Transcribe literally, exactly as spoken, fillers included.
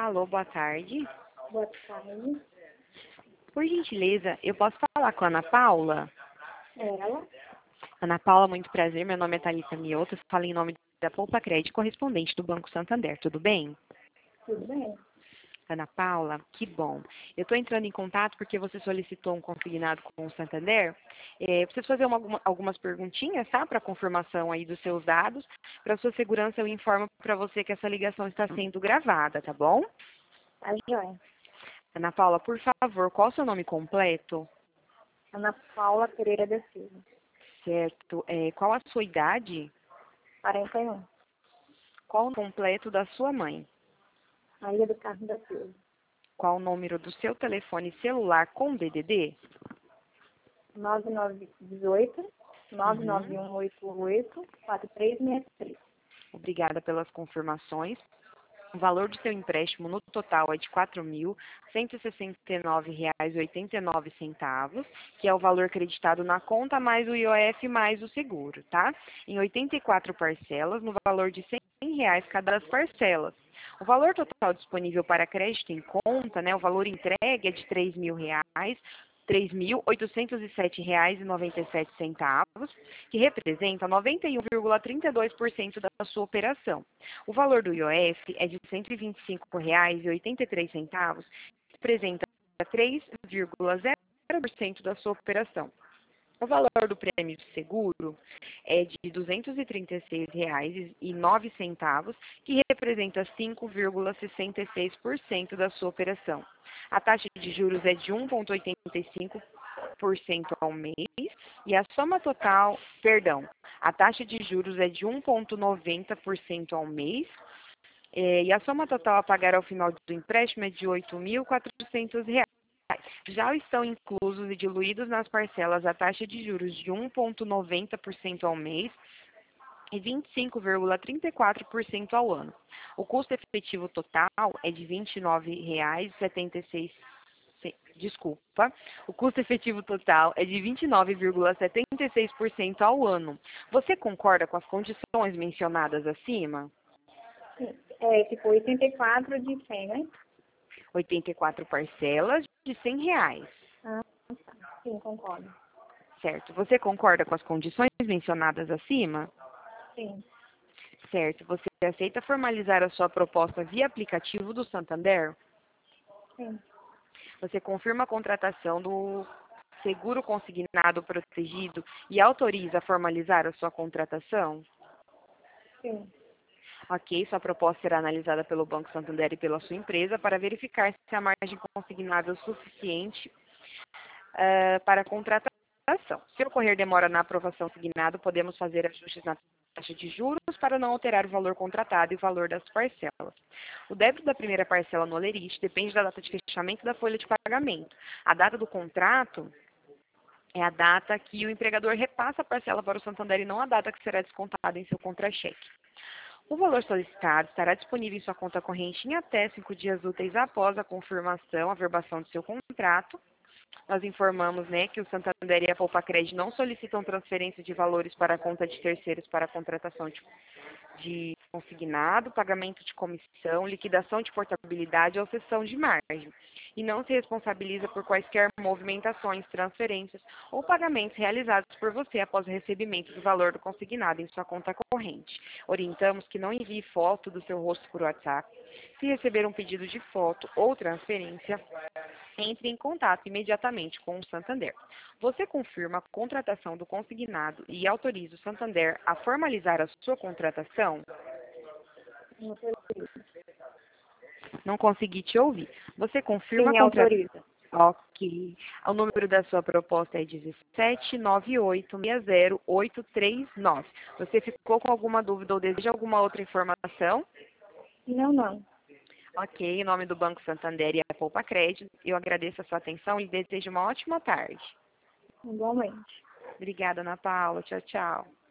Alô, boa tarde. Boa tarde. Por gentileza, eu posso falar com a Ana Paula? Ela? Ana Paula, muito prazer. Meu nome é Thalita Mioto. Falo em nome da Poupa Crédito, correspondente do Banco Santander. Tudo bem? Tudo bem? Ana Paula, que bom. Eu estou entrando em contato porque você solicitou um consignado com o Santander. É, preciso fazer uma- alguma- algumas perguntinhas, tá? Para confirmação aí dos seus dados. Para sua segurança, eu informo para você que essa ligação está sendo gravada, tá bom? Tá joia. Ana Paula, por favor, qual o seu nome completo? Ana Paula Pereira da Silva. Certo. É, qual a sua idade? quarenta e um. Qual o nome completo da sua mãe? Maria do Carmo da Silva. Qual o número do seu telefone celular com D D D? nove nove um oito, nove nove Uhum. um oito oito, quatro três seis três. Obrigada pelas confirmações. O valor do seu empréstimo no total é de quatro mil cento e sessenta e nove reais e oitenta e nove centavos, que é o valor creditado na conta mais o I O F mais o seguro, tá? Em oitenta e quatro parcelas, no valor de cem reais cada das parcelas. O valor total disponível para crédito em conta, né, o valor entregue é de três mil reais, três mil oitocentos e sete reais e noventa e sete centavos, que representa noventa e um vírgula trinta e dois por cento da sua operação. O valor do I O F é de cento e vinte e cinco reais e oitenta e três centavos, que representa três vírgula zero por cento da sua operação. O valor do prêmio de seguro é de duzentos e trinta e seis reais e nove centavos, que representa cinco vírgula sessenta e seis por cento da sua operação. A taxa de juros é de um vírgula oitenta e cinco por cento ao mês e a soma total, perdão, a taxa de juros é de um vírgula noventa por cento ao mês eh, e a soma total a pagar ao final do empréstimo é de oito mil e quatrocentos reais. Já estão inclusos e diluídos nas parcelas a taxa de juros de um vírgula noventa por cento ao mês e vinte e cinco vírgula trinta e quatro por cento ao ano. O custo efetivo total é de vinte e nove reais e setenta e seis centavos. Desculpa, o custo efetivo total é de vinte e nove vírgula setenta e seis por cento ao ano. Você concorda com as condições mencionadas acima? Sim. É tipo oitenta e quatro de cem, né? oitenta e quatro parcelas de cem reais, Ah, tá. Sim, concordo. certo? Você concorda com as condições mencionadas acima? Sim. Certo. Você aceita formalizar a sua proposta via aplicativo do Santander? Sim. Você confirma a contratação do seguro consignado protegido e autoriza a formalizar a sua contratação? Sim. Ok, sua proposta será analisada pelo Banco Santander e pela sua empresa para verificar se a margem consignável é suficiente uh, para a contratação. Se ocorrer demora na aprovação consignado, podemos fazer ajustes na taxa de juros para não alterar o valor contratado e o valor das parcelas. O débito da primeira parcela no Olerite depende da data de fechamento da folha de pagamento. A data do contrato é a data que o empregador repassa a parcela para o Santander e não a data que será descontada em seu contra-cheque. O valor solicitado estará disponível em sua conta corrente em até cinco dias úteis após a confirmação, a verbação do seu contrato. Nós informamos, né, que o Santander e a Poupa Crédito não solicitam transferência de valores para a conta de terceiros para a contratação de, de consignado, pagamento de comissão, liquidação de portabilidade ou cessão de margem. E não se responsabiliza por quaisquer movimentações, transferências ou pagamentos realizados por você após o recebimento do valor do consignado em sua conta corrente. Orientamos que não envie foto do seu rosto por WhatsApp. Se receber um pedido de foto ou transferência, entre em contato imediatamente com o Santander. Você confirma a contratação do consignado e autoriza o Santander a formalizar a sua contratação? Me autoriza. Não consegui te ouvir. Você Sim, confirma a me contratação? autoriza. Ok. O número da sua proposta é dezessete nove oito seis zero oito três nove. Você ficou com alguma dúvida ou deseja alguma outra informação? Não, não. Ok, em nome do Banco Santander e a Poupa Crédito, eu agradeço a sua atenção e desejo uma ótima tarde. Igualmente. Obrigada, Ana Paula. Tchau, tchau.